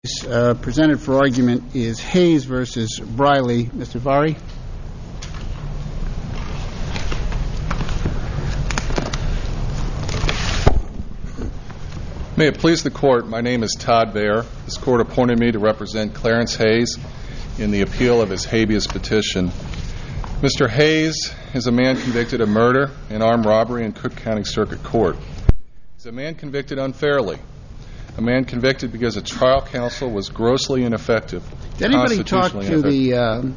Presented for argument is Hayes versus Briley. Mr. Vari. May it please the Court, my name is Todd Baer. This Court appointed me to represent Clarence Hayes in the appeal of his habeas petition. Mr. Hayes is a man convicted of murder and armed robbery in Cook County Circuit Court. He's a man convicted unfairly. A man convicted because a trial counsel was grossly ineffective. Did anybody talk to the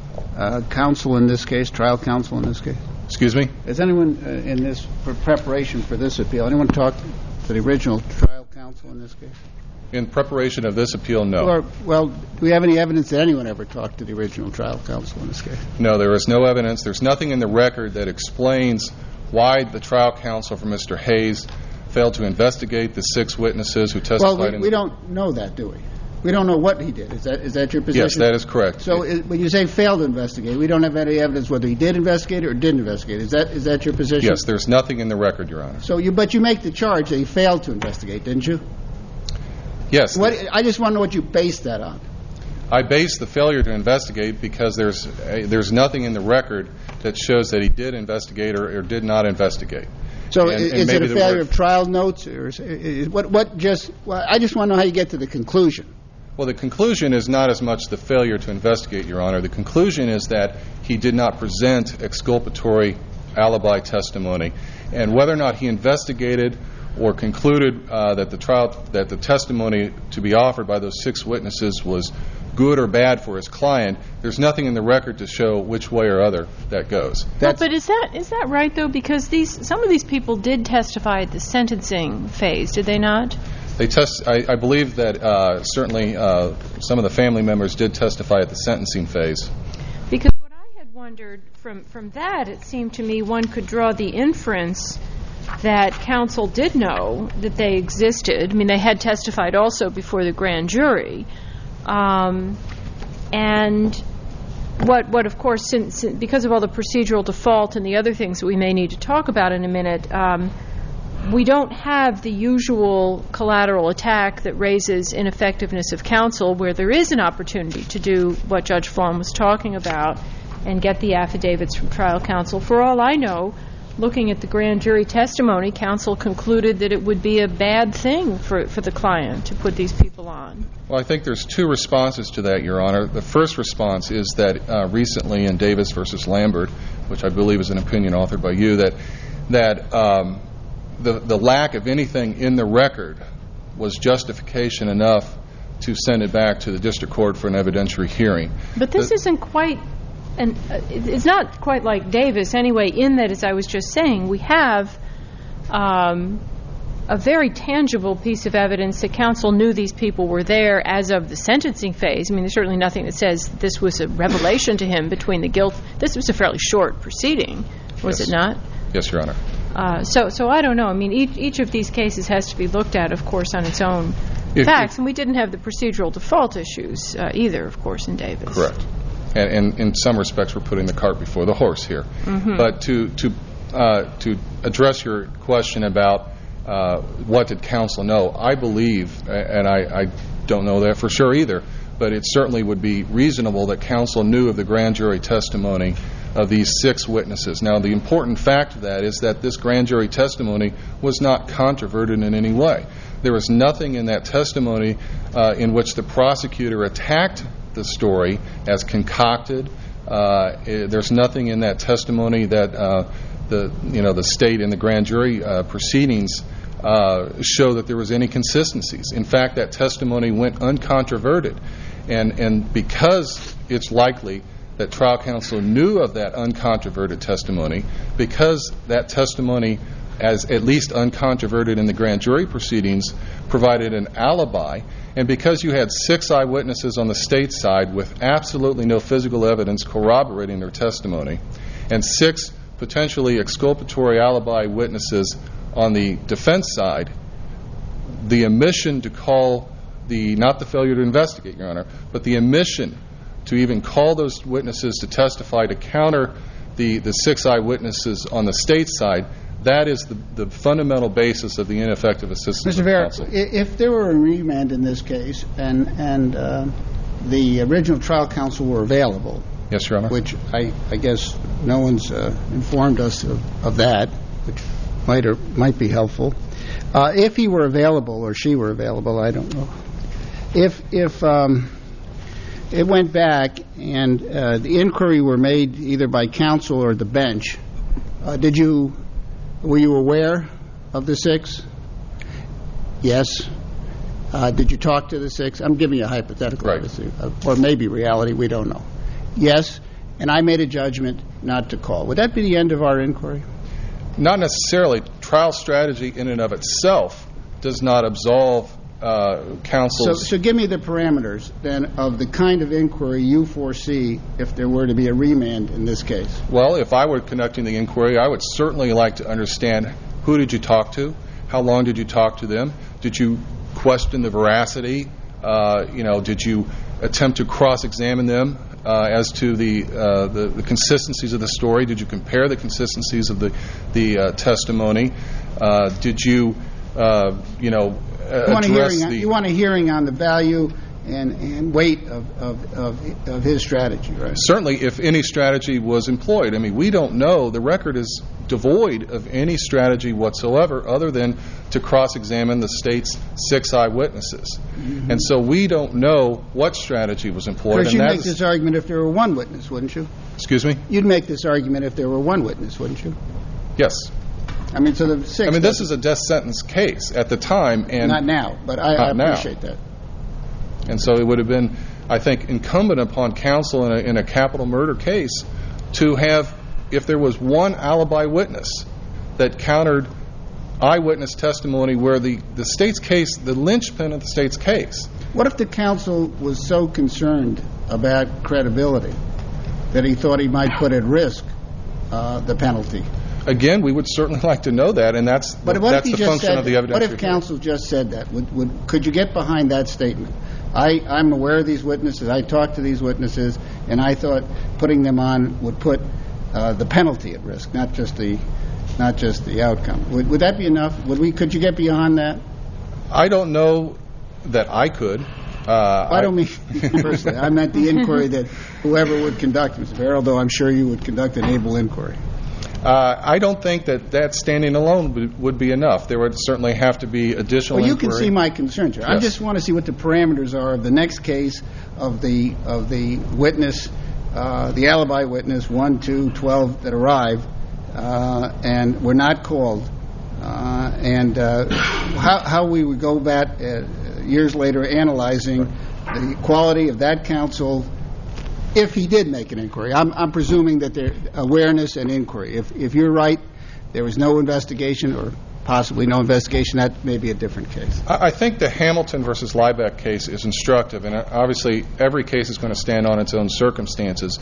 counsel in this case, trial counsel in this case? Excuse me? Has anyone in this, for preparation for this appeal, anyone talked to the original trial counsel in this case? In preparation of this appeal, no. Well, do we have any evidence that anyone ever talked to the original trial counsel in this case? No, there is no evidence. There's nothing in the record that explains why the trial counsel for Mr. Hayes failed to investigate the 6 witnesses who testified. Well, we don't know that, do we? We don't know what he did. Is that your position? Yes, that is correct. So when you say failed to investigate, we don't have any evidence whether he did investigate or didn't investigate. Is that your position? Yes, there's nothing in the record, Your Honor. But you make the charge that he failed to investigate, didn't you? Yes. I just want to know what you based that on. I base the failure to investigate because there's nothing in the record that shows that he did investigate or did not investigate. So is it a failure of trial notes? Or I just want to know how you get to the conclusion. Well, the conclusion is not as much the failure to investigate, Your Honor. The conclusion is that he did not present exculpatory alibi testimony. And whether or not he investigated or concluded that the testimony to be offered by those 6 witnesses was good or bad for his client, there's nothing in the record to show which way or other that goes. But is that right, though? Because some of these people did testify at the sentencing phase, did they not? I believe that certainly some of the family members did testify at the sentencing phase. Because what I had wondered from that, it seemed to me one could draw the inference that counsel did know that they existed. I mean, they had testified also before the grand jury. And what of course, because of all the procedural default and the other things that we may need to talk about in a minute, we don't have the usual collateral attack that raises ineffectiveness of counsel, where there is an opportunity to do what Judge Flom was talking about and get the affidavits from trial counsel. For all I know, looking at the grand jury testimony, counsel concluded that it would be a bad thing for the client to put these people on. Well, I think there's 2 responses to that, Your Honor. The first response is that recently in Davis v. Lambert, which I believe is an opinion authored by you, that the lack of anything in the record was justification enough to send it back to the district court for an evidentiary hearing. But this isn't quite, and it's not quite like Davis anyway, in that, as I was just saying, we have a very tangible piece of evidence that counsel knew these people were there as of the sentencing phase. I mean, there's certainly nothing that says this was a revelation to him between the guilt. This was a fairly short proceeding, was it not? Yes, Your Honor. So I don't know. I mean, each of these cases has to be looked at, of course, on its own facts. And we didn't have the procedural default issues either, of course, in Davis. Correct. And in some respects, we're putting the cart before the horse here. Mm-hmm. But to address your question about what did counsel know, I believe, and I don't know that for sure either, but it certainly would be reasonable that counsel knew of the grand jury testimony of these 6 witnesses. Now, the important fact of that is that this grand jury testimony was not controverted in any way. There was nothing in that testimony in which the prosecutor attacked the story as concocted. There's nothing in that testimony that the state and the grand jury proceedings show that there was any consistencies. In fact, that testimony went uncontroverted. And because it's likely that trial counsel knew of that uncontroverted testimony, because that testimony, as at least uncontroverted in the grand jury proceedings, provided an alibi, and because you had 6 eyewitnesses on the state side with absolutely no physical evidence corroborating their testimony, and 6 potentially exculpatory alibi witnesses on the defense side, the omission to call not the failure to investigate, Your Honor, but the omission to even call those witnesses to testify to counter the 6 eyewitnesses on the state side, That is the fundamental basis of the ineffective assistance of counsel. Mr. Vera, if there were a remand in this case and the original trial counsel were available, yes, Your Honor, which I guess no one's informed us of that, which might be helpful. If he were available or she were available, I don't know. If it went back and the inquiry were made either by counsel or the bench, were you aware of the 6? Yes. Did you talk to the 6? I'm giving you a hypothetical, right. Obviously, or maybe reality. We don't know. Yes, and I made a judgment not to call. Would that be the end of our inquiry? Not necessarily. Trial strategy in and of itself does not absolve counsel's... So give me the parameters, then, of the kind of inquiry you foresee if there were to be a remand in this case. Well, if I were conducting the inquiry, I would certainly like to understand who did you talk to, how long did you talk to them, did you question the veracity, did you attempt to cross-examine them as to the consistencies of the story, did you compare the consistencies of the testimony, did you you want a hearing on the value and weight of his strategy, right? Certainly, if any strategy was employed. I mean, we don't know. The record is devoid of any strategy whatsoever other than to cross-examine the state's 6 eyewitnesses. Mm-hmm. And so we don't know what strategy was employed. Because you'd make this argument if there were one witness, wouldn't you? Excuse me? You'd make this argument if there were one witness, wouldn't you? Yes. I mean, so the 6... this is a death sentence case at the time. And not now, but I appreciate that. And so it would have been, I think, incumbent upon counsel in a capital murder case to have, if there was one alibi witness that countered eyewitness testimony where the state's case, the linchpin of the state's case. What if the counsel was so concerned about credibility that he thought he might put at risk the penalty? Again, we would certainly like to know that, and that's the function of the evidence. What if counsel just said that? Could you get behind that statement? I'm aware of these witnesses. I talked to these witnesses, and I thought putting them on would put the penalty at risk, not just the outcome. Would that be enough? Could you get beyond that? I don't know that I could. I don't mean personally. I meant the inquiry that whoever would conduct, Mr. Farrell, although I'm sure you would conduct an able inquiry. I don't think that standing alone would be enough. There would certainly have to be additional inquiry. Well, you can see my concern here. Yes. I just want to see what the parameters are of the next case of the witness, the alibi witness, 1, 2, 12 that arrive, and were not called, and how we would go back years later analyzing the quality of that counsel if he did make an inquiry. I'm presuming that there awareness and inquiry. If you're right, there was no investigation or possibly no investigation, that may be a different case. I think the Hamilton versus Liebeck case is instructive, and obviously every case is going to stand on its own circumstances.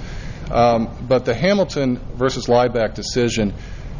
But the Hamilton versus Liebeck decision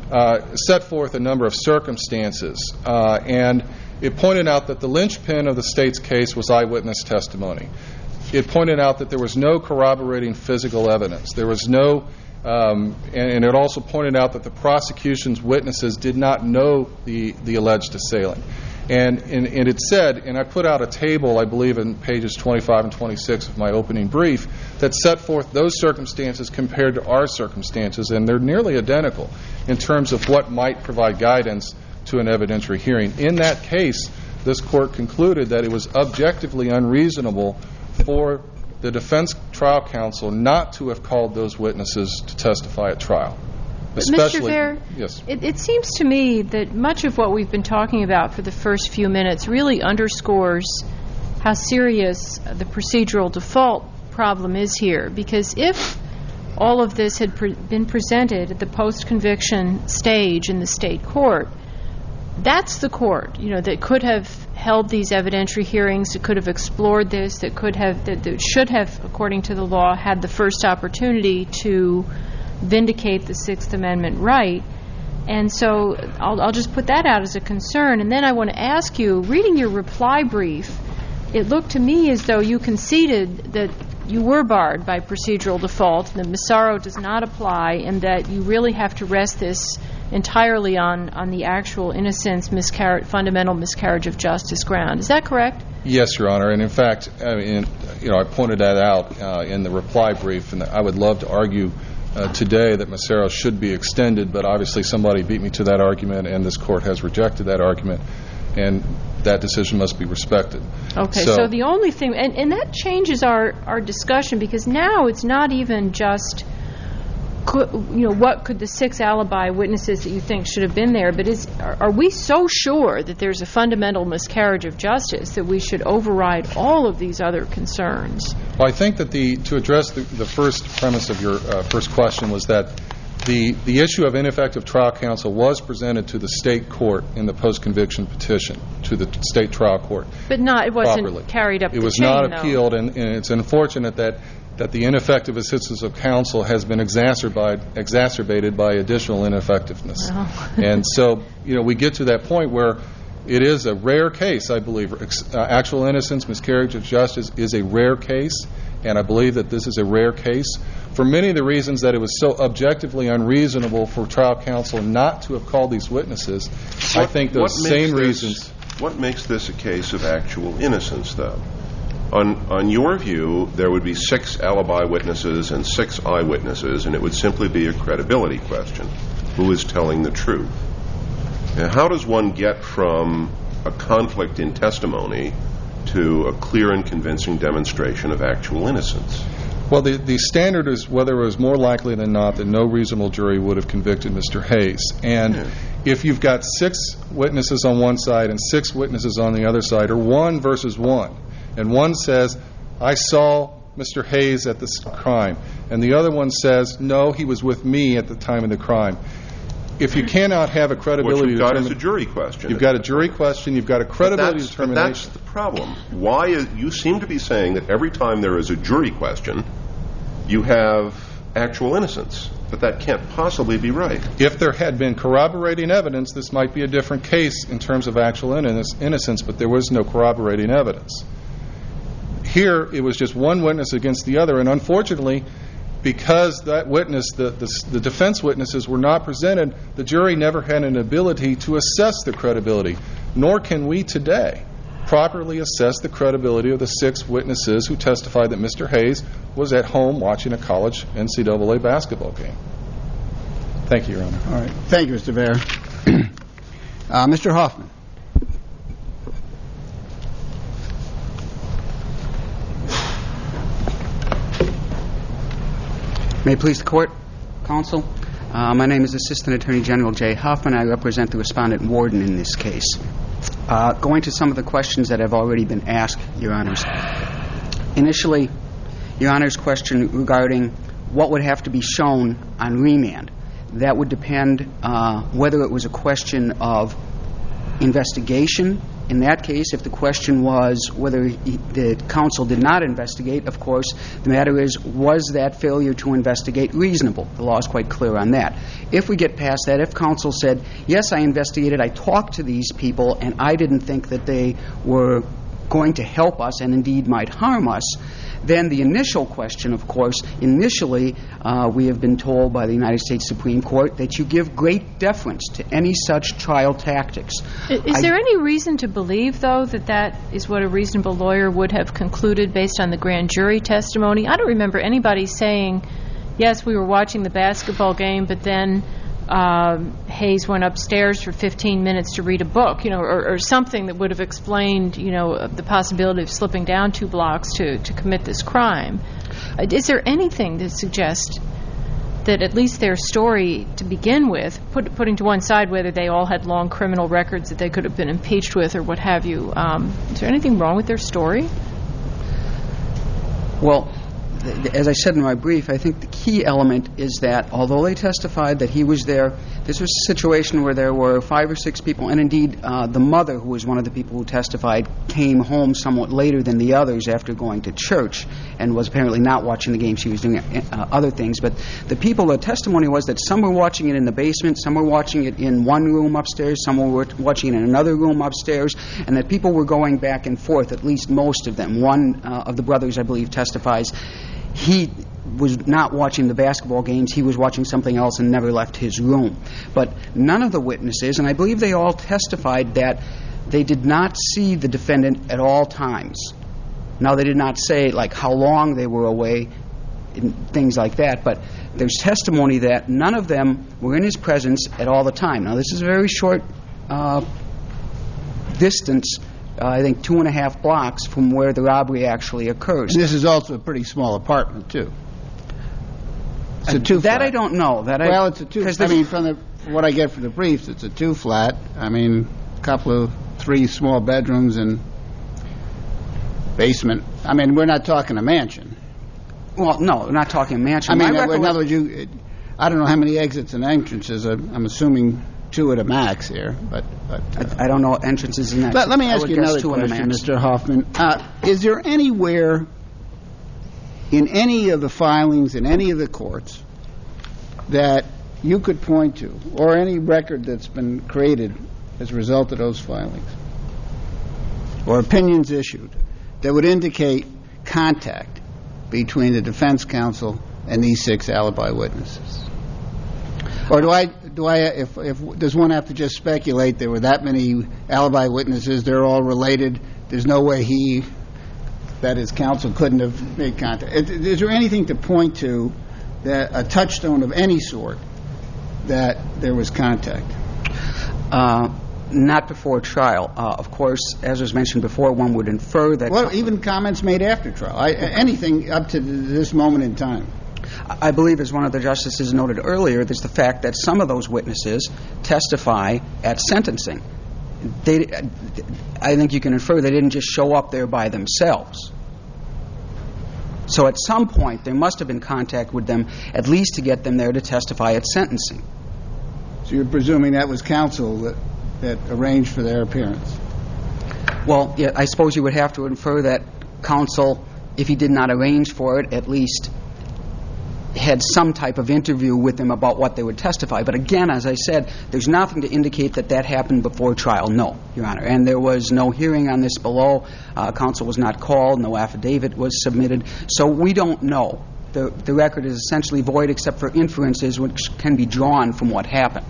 set forth a number of circumstances, and it pointed out that the linchpin of the state's case was eyewitness testimony. It pointed out that there was no corroborating physical evidence. There was no, and it also pointed out that the prosecution's witnesses did not know the alleged assailant. And it said, and I put out a table, I believe, in pages 25 and 26 of my opening brief, that set forth those circumstances compared to our circumstances, and they're nearly identical in terms of what might provide guidance to an evidentiary hearing. In that case, this court concluded that it was objectively unreasonable for the defense trial counsel not to have called those witnesses to testify at trial. Mr. Fair, yes. It seems to me that much of what we've been talking about for the first few minutes really underscores how serious the procedural default problem is here. Because if all of this had been presented at the post-conviction stage in the state court, that's the court, that could have held these evidentiary hearings, that could have explored this, that should have, according to the law, had the first opportunity to vindicate the Sixth Amendment right. And so I'll just put that out as a concern. And then I want to ask you, reading your reply brief, it looked to me as though you conceded that you were barred by procedural default, that Massaro does not apply, and that you really have to rest this entirely on the actual innocence, fundamental miscarriage of justice ground. Is that correct? Yes, Your Honor. And in fact, I pointed that out in the reply brief, and I would love to argue today that Massaro should be extended, but obviously somebody beat me to that argument, and this Court has rejected that argument, and that decision must be respected. Okay, so the only thing, and that changes our discussion, because now it's not even just, what could the 6 alibi witnesses that you think should have been there, but are we so sure that there's a fundamental miscarriage of justice that we should override all of these other concerns? Well, I think that to address the first premise of your first question was that the issue of ineffective trial counsel was presented to the state court in the post-conviction petition, to the state trial court. But it wasn't carried up the chain, It was not appealed, and it's unfortunate that the ineffective assistance of counsel has been exacerbated by additional ineffectiveness. Oh. And so, we get to that point where it is a rare case, I believe. Actual innocence, miscarriage of justice is a rare case, and I believe that this is a rare case for many of the reasons that it was so objectively unreasonable for trial counsel not to have called these witnesses. I think those same reasons. What makes this a case of actual innocence, though? On your view, there would be 6 alibi witnesses and 6 eyewitnesses, and it would simply be a credibility question. Who is telling the truth? Now, how does one get from a conflict in testimony to a clear and convincing demonstration of actual innocence? Well, the standard is whether it was more likely than not that no reasonable jury would have convicted Mr. Hayes. And if you've got 6 witnesses on one side and 6 witnesses on the other side, or 1 versus 1, and one says, I saw Mr. Hayes at this crime, and the other one says, no, he was with me at the time of the crime. If you cannot have a credibility determination... What you've got is a jury question. You've got a jury question, you've got a credibility determination. But that's the problem. You seem to be saying that every time there is a jury question, you have actual innocence. But that can't possibly be right. If there had been corroborating evidence, this might be a different case in terms of actual innocence, but there was no corroborating evidence. Here, it was just one witness against the other, and unfortunately, because that witness, the defense witnesses were not presented, the jury never had an ability to assess the credibility, nor can we today properly assess the credibility of the 6 witnesses who testified that Mr. Hayes was at home watching a college NCAA basketball game. Thank you, Your Honor. All right. Thank you, Mr. Baer. Mr. Hoffman. May it please the Court, Counsel. My name is Assistant Attorney General Jay Hoffman. I represent the respondent warden in this case. Going to some of the questions that have already been asked, Your Honors. Initially, Your Honor's question regarding what would have to be shown on remand. That would depend whether it was a question of investigation. In that case, if the question was whether the counsel did not investigate, of course, the matter is, was that failure to investigate reasonable? The law is quite clear on that. If we get past that, if counsel said, yes, I investigated, I talked to these people, and I didn't think that they were going to help us and indeed might harm us, then the initial question, of course, initially we have been told by the United States Supreme Court that you give great deference to any such trial tactics. Is there any reason to believe, though, that is what a reasonable lawyer would have concluded based on the grand jury testimony? I don't remember anybody saying, yes, we were watching the basketball game, but then Hayes went upstairs for 15 minutes to read a book, or something that would have explained, the possibility of slipping down 2 blocks to commit this crime. Is there anything that suggests that at least their story to begin with, putting to one side whether they all had long criminal records that they could have been impeached with or what have you, is there anything wrong with their story? Well, as I said in my brief, I think the key element is that although they testified that he was there, this was a situation where there were 5 or 6 people, and indeed the mother, who was one of the people who testified, came home somewhat later than the others after going to church and was apparently not watching the game. She was doing other things. But the testimony was that some were watching it in the basement, some were watching it in one room upstairs, some were watching it in another room upstairs, and that people were going back and forth, at least most of them. One of the brothers, I believe, testifies he was not watching the basketball games. He was watching something else and never left his room. But none of the witnesses, and I believe they all testified that they did not see the defendant at all times. Now, they did not say, like, how long they were away and things like that, but there's testimony that none of them were in his presence at all the time. Now, this is a very short distance, I think 2.5 blocks from where the robbery actually occurs. This is also a pretty small apartment, too. It's a two-flat. That I don't know. It's a two-flat. I mean, from what I get from the briefs, it's a two-flat. I mean, a couple of 3 small bedrooms and basement. I mean, we're not talking a mansion. Well, no, we're not talking a mansion. I mean, in other words, I don't know how many exits and entrances. I'm assuming 2 at a max here, but I don't know entrances and exits. Let me ask you another question, Mr. Hoffman. Is there anywhere in any of the filings in any of the courts that you could point to, or any record that's been created as a result of those filings, or opinions issued, that would indicate contact between the defense counsel and these 6 alibi witnesses? Or does one have to just speculate there were that many alibi witnesses, they're all related, there's no way that his counsel couldn't have made contact? Is there anything to point to, that a touchstone of any sort, that there was contact? Not before trial. Of course, as was mentioned before, one would infer that... Well, even comments made after trial. Anything up to this moment in time. I believe, as one of the justices noted earlier, there's the fact that some of those witnesses testify at sentencing. I think you can infer they didn't just show up there by themselves. So at some point, there must have been contact with them, at least to get them there to testify at sentencing. So you're presuming that was counsel that arranged for their appearance? Well, yeah, I suppose you would have to infer that counsel, if he did not arrange for it, at least had some type of interview with them about what they would testify. But again, as I said, there's nothing to indicate that happened before trial. No, Your Honor. And there was no hearing on this below. Counsel was not called. No affidavit was submitted. So we don't know. The record is essentially void except for inferences which can be drawn from what happened.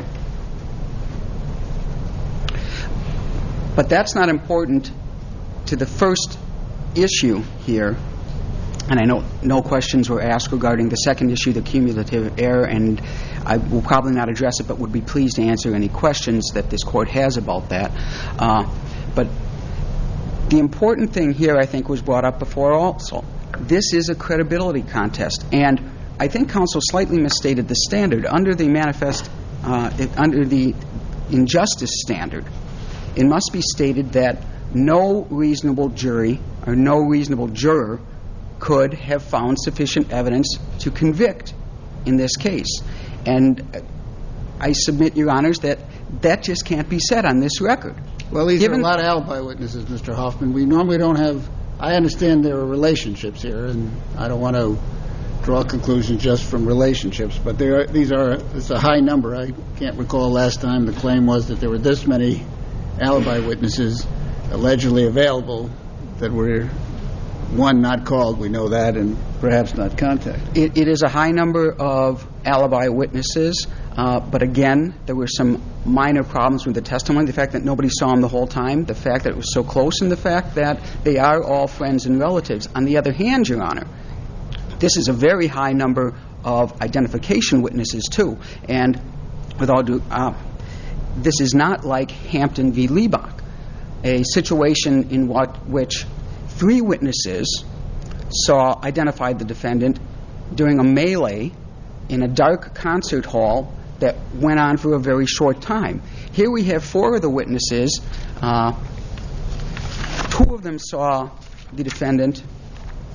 But that's not important to the first issue here. And I know no questions were asked regarding the second issue, the cumulative error, and I will probably not address it, but would be pleased to answer any questions that this Court has about that. But the important thing here, I think, was brought up before also. This is a credibility contest, and I think counsel slightly misstated the standard. Under the under the injustice standard, it must be stated that no reasonable jury or no reasonable juror could have found sufficient evidence to convict in this case. And I submit, Your Honors, that just can't be said on this record. Well, these are a lot of alibi witnesses, Mr. Hoffman. We normally don't have... I understand there are relationships here, and I don't want to draw conclusions just from relationships, but it's a high number. I can't recall last time the claim was that there were this many alibi witnesses allegedly available that were... one not called, we know that, and perhaps not contacted. It is a high number of alibi witnesses, but again, there were some minor problems with the testimony, the fact that nobody saw him the whole time, the fact that it was so close, and the fact that they are all friends and relatives. On the other hand, Your Honor, this is a very high number of identification witnesses, too. And with all due, this is not like Hampton v. Liebach, a situation in which 3 witnesses identified the defendant during a melee in a dark concert hall that went on for a very short time. Here we have 4 of the witnesses. 2 of them saw the defendant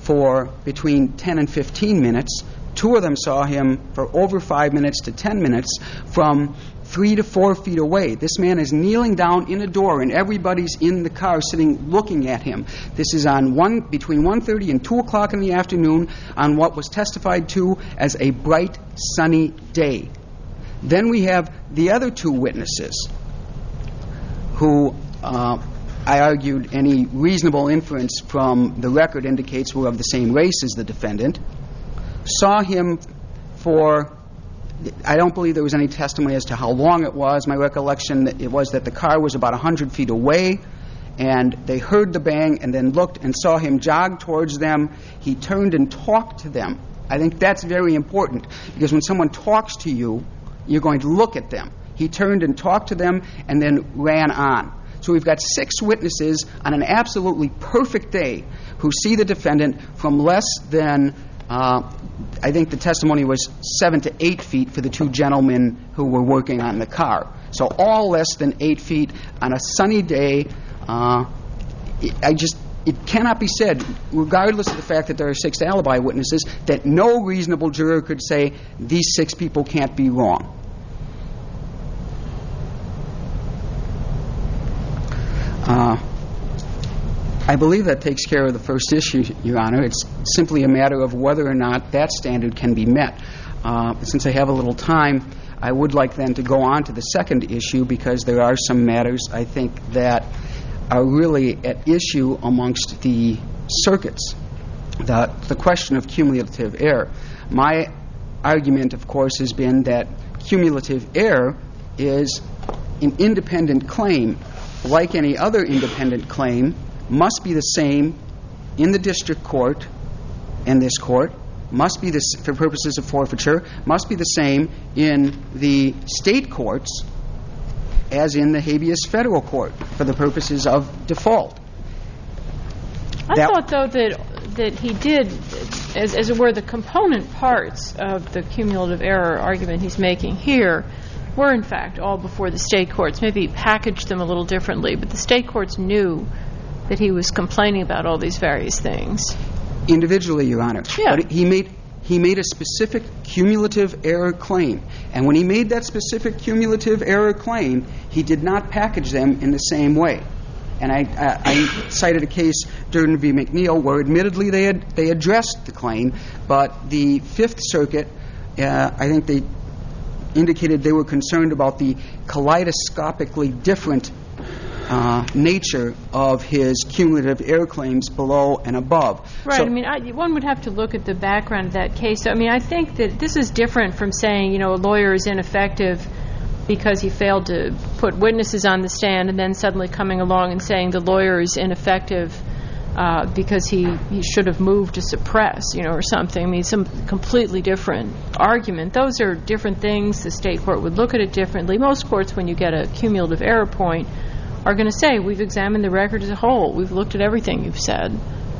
for between 10 and 15 minutes. 2 of them saw him for over 5 minutes to 10 minutes from 3 to 4 feet away. This man is kneeling down in a door, and everybody's in the car sitting looking at him. This is on between 1:30 and 2 o'clock in the afternoon on what was testified to as a bright, sunny day. Then we have the other 2 witnesses who I argued any reasonable inference from the record indicates were of the same race as the defendant, saw him for, I don't believe there was any testimony as to how long it was. My recollection it was that the car was about 100 feet away, and they heard the bang and then looked and saw him jog towards them. He turned and talked to them. I think that's very important, because when someone talks to you, you're going to look at them. He turned and talked to them and then ran on. So we've got 6 witnesses on an absolutely perfect day who see the defendant from less than, I think the testimony was 7 to 8 feet for the 2 gentlemen who were working on the car. So all less than 8 feet on a sunny day. It cannot be said, regardless of the fact that there are 6 alibi witnesses, that no reasonable juror could say these 6 people can't be wrong. I believe that takes care of the first issue, Your Honor. It's simply a matter of whether or not that standard can be met. Since I have a little time, I would like then to go on to the second issue, because there are some matters, I think, that are really at issue amongst the circuits. The question of cumulative error. My argument, of course, has been that cumulative error is an independent claim. Like any other independent claim, must be the same in the district court and this court, must be for purposes of forfeiture, must be the same in the state courts as in the habeas federal court for the purposes of default. I thought, though, that he did, as it were, the component parts of the cumulative error argument he's making here were, in fact, all before the state courts. Maybe he packaged them a little differently, but the state courts knew that he was complaining about all these various things. Individually, Your Honor. Yeah. But he made a specific cumulative error claim. And when he made that specific cumulative error claim, he did not package them in the same way. And I cited a case, Durden v. McNeil, where admittedly they addressed the claim, but the Fifth Circuit, I think they indicated they were concerned about the kaleidoscopically different nature of his cumulative error claims below and above. Right. So, one would have to look at the background of that case. I think that this is different from saying, a lawyer is ineffective because he failed to put witnesses on the stand, and then suddenly coming along and saying the lawyer is ineffective because he should have moved to suppress, or something. Some completely different argument. Those are different things. The state court would look at it differently. Most courts, when you get a cumulative error point, are going to say, we've examined the record as a whole. We've looked at everything you've said.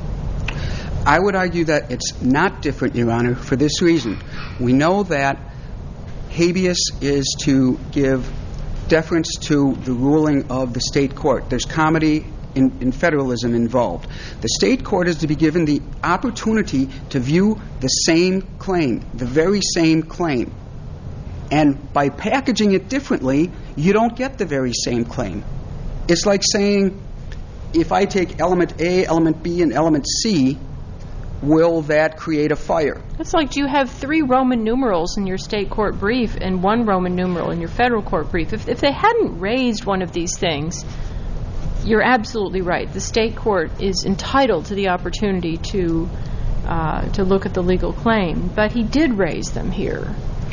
I would argue that it's not different, Your Honor, for this reason. We know that habeas is to give deference to the ruling of the state court. There's comedy in federalism involved. The state court is to be given the opportunity to view the same claim, the very same claim. And by packaging it differently, you don't get the very same claim. It's like saying, if I take element A, element B, and element C, will that create a fire? It's like, do you have 3 Roman numerals in your state court brief and 1 Roman numeral in your federal court brief? If they hadn't raised one of these things, you're absolutely right. The state court is entitled to the opportunity to look at the legal claim, but he did raise them here.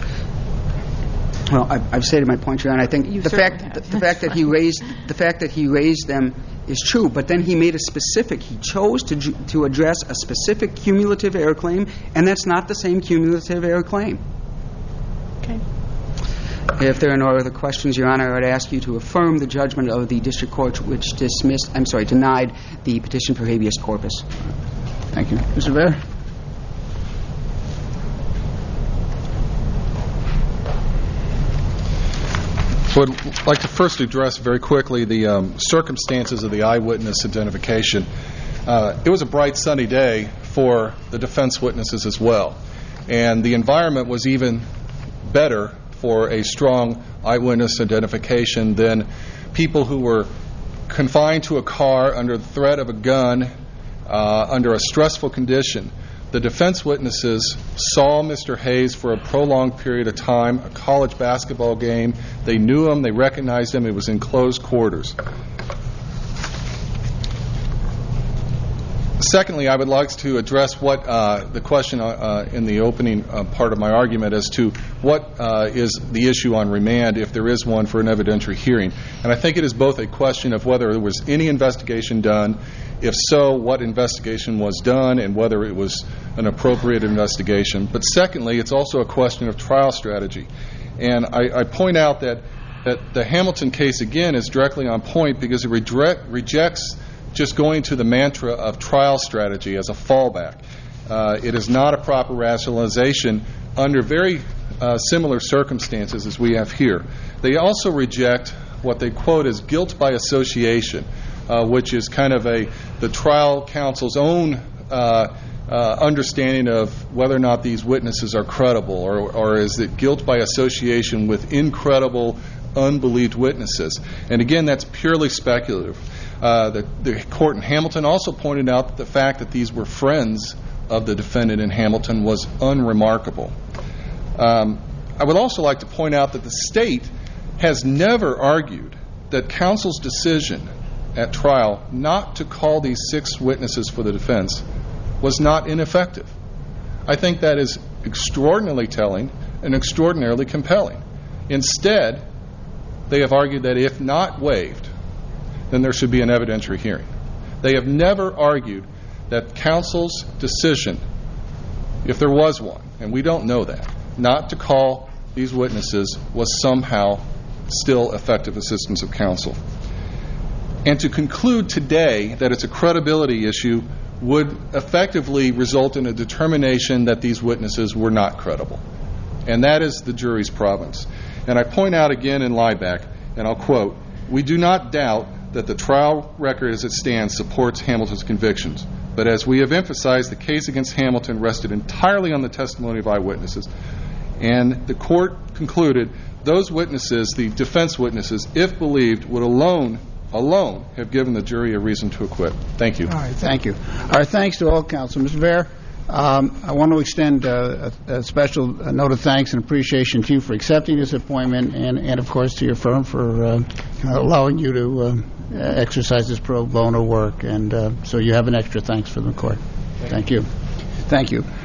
Well, I've stated my point, Your Honor. I think the fact that he raised them is true, but then he made a specific. He chose to address a specific cumulative error claim, and that's not the same cumulative error claim. Okay. If there are no other questions, Your Honor, I would ask you to affirm the judgment of the district court which denied the petition for habeas corpus. Thank you. Mr. Baer? So I'd like to first address very quickly the circumstances of the eyewitness identification. It was a bright, sunny day for the defense witnesses as well. And the environment was even better for a strong eyewitness identification than people who were confined to a car under the threat of a gun, under a stressful condition. The defense witnesses saw Mr. Hayes for a prolonged period of time, a college basketball game. They knew him. They recognized him. It was in closed quarters. Secondly, I would like to address what the question in the opening part of my argument as to what is the issue on remand, if there is one, for an evidentiary hearing. And I think it is both a question of whether there was any investigation done, if so, what investigation was done, and whether it was an appropriate investigation. But secondly, it's also a question of trial strategy. And I point out that the Hamilton case, again, is directly on point because it rejects just going to the mantra of trial strategy as a fallback. It is not a proper rationalization under very similar circumstances as we have here. They also reject what they quote as guilt by association, which is kind of the trial counsel's own understanding of whether or not these witnesses are credible, or is it guilt by association with incredible, unbelieved witnesses. And again, that's purely speculative. The court in Hamilton also pointed out that the fact that these were friends of the defendant in Hamilton was unremarkable. I would also like to point out that the state has never argued that counsel's decision at trial not to call these 6 witnesses for the defense was not ineffective. I think that is extraordinarily telling and extraordinarily compelling. Instead, they have argued that if not waived, then there should be an evidentiary hearing. They have never argued that counsel's decision, if there was one, and we don't know that, not to call these witnesses was somehow still effective assistance of counsel. And to conclude today that it's a credibility issue would effectively result in a determination that these witnesses were not credible. And that is the jury's province. And I point out again in Liebeck, and I'll quote, "We do not doubt that the trial record as it stands supports Hamilton's convictions. But as we have emphasized, the case against Hamilton rested entirely on the testimony of eyewitnesses." And the court concluded those witnesses, the defense witnesses, if believed, would alone have given the jury a reason to acquit. Thank you. All right, thank you. Our thanks to all counsel. Mr. Baer, I want to extend a special note of thanks and appreciation to you for accepting this appointment, and of course to your firm for allowing you to exercise this pro bono work. And so you have an extra thanks for the court. Thank you. Thank you.